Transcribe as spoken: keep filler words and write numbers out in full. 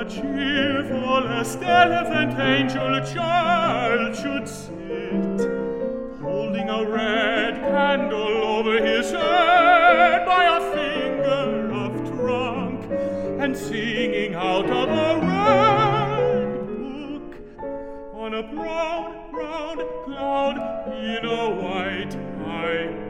cheerfulest elephant angel child should sit, holding a red candle over his head by a finger of trunk, and singing out of a red book on a brown, brown cloud in a white night.